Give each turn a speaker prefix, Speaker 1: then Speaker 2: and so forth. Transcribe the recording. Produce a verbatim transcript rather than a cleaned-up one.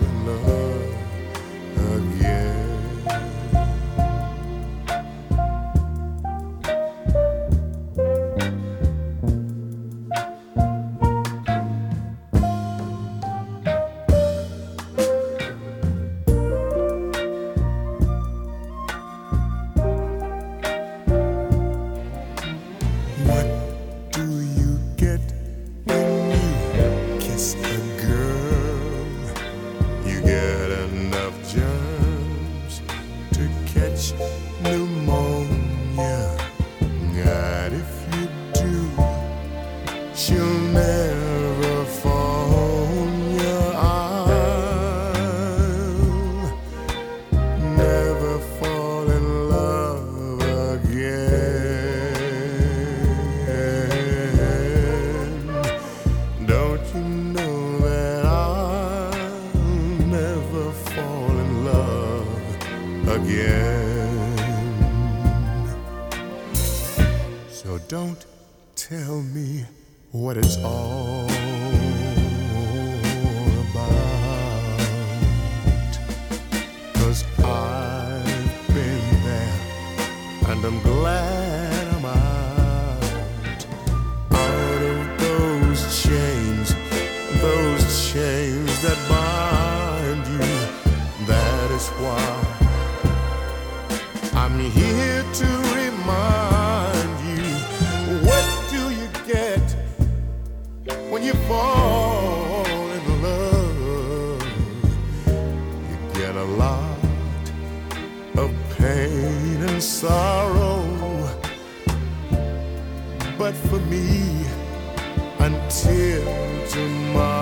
Speaker 1: in love again. What do you get when you kiss a girl? You get enough germs to catch pneumonia. And if you do, she'll never phone you. I'll never fall in love again. Don't you know that I'll never fall in love again? So don't tell me what it's all about, 'cause I've been there and I'm glad I'm out, out of those chains, those chains that bind you. That is why I'm here to remind you, what do you get when you fall in love? You get a lot of pain and sorrow, but for me, until tomorrow,